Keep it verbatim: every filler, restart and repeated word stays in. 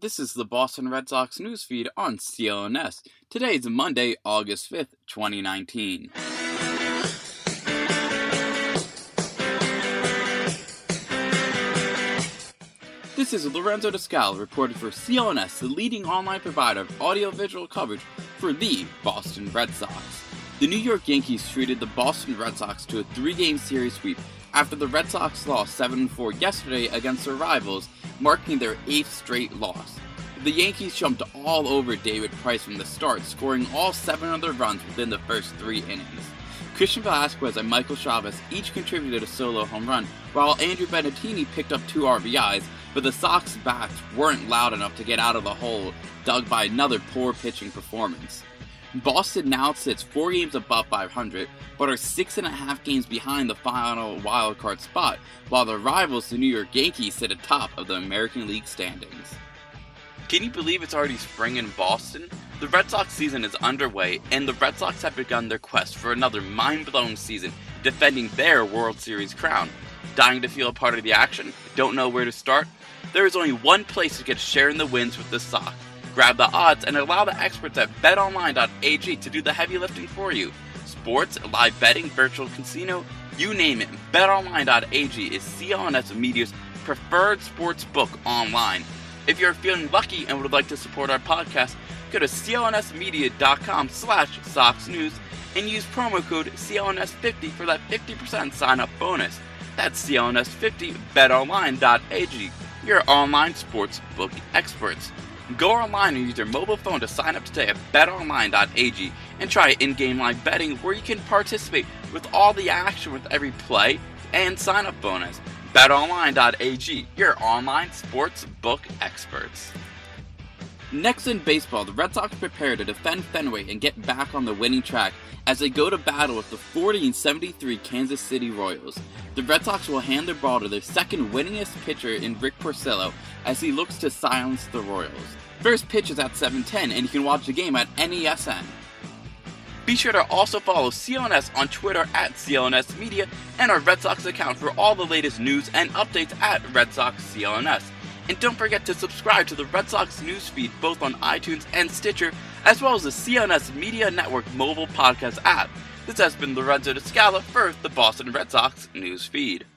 This is the Boston Red Sox newsfeed on C L N S. Today is Monday, August fifth, twenty nineteen. This is Lorenzo Descala reporting for C L N S, the leading online provider of audio-visual coverage for the Boston Red Sox. The New York Yankees treated the Boston Red Sox to a three-game series sweep after the Red Sox lost seven to four yesterday against their rivals, marking their eighth straight loss. The Yankees jumped all over David Price from the start, scoring all seven of their runs within the first three innings. Christian Velasquez and Michael Chavis each contributed a solo home run, while Andrew Benintendi picked up two R B Is, but the Sox bats weren't loud enough to get out of the hole dug by another poor pitching performance. Boston now sits four games above five hundred, but are six and a half games behind the final wildcard spot, while their rivals, the New York Yankees, sit atop of the American League standings. Can you believe it's already spring in Boston? The Red Sox season is underway, and the Red Sox have begun their quest for another mind-blowing season, defending their World Series crown. Dying to feel a part of the action? Don't know where to start? There is only one place to get a share in the wins with the Sox. Grab the odds and allow the experts at bet online dot a g to do the heavy lifting for you. Sports, live betting, virtual casino, you name it, bet online dot a g is C L N S Media's preferred sports book online. If you're feeling lucky and would like to support our podcast, go to C L N S media dot com slash Sox News and use promo code C L N S fifty for that fifty percent sign-up bonus. That's C L N S fifty, bet online dot a g, your online sports book experts. Go online and use your mobile phone to sign up today at bet online dot a g and try in-game live betting, where you can participate with all the action with every play and sign-up bonus. bet online dot a g, your online sports book experts. Next in baseball, the Red Sox prepare to defend Fenway and get back on the winning track as they go to battle with the forty and seventy-three Kansas City Royals. The Red Sox will hand the ball to their second winningest pitcher in Rick Porcello as he looks to silence the Royals. First pitch is at seven ten, and you can watch the game at N E S N. Be sure to also follow C L N S on Twitter at C L N S Media and our Red Sox account for all the latest news and updates at Red Sox C L N S. And don't forget to subscribe to the Red Sox newsfeed both on iTunes and Stitcher, as well as the C L N S Media Network mobile podcast app. This has been Lorenzo Descala for the Boston Red Sox newsfeed.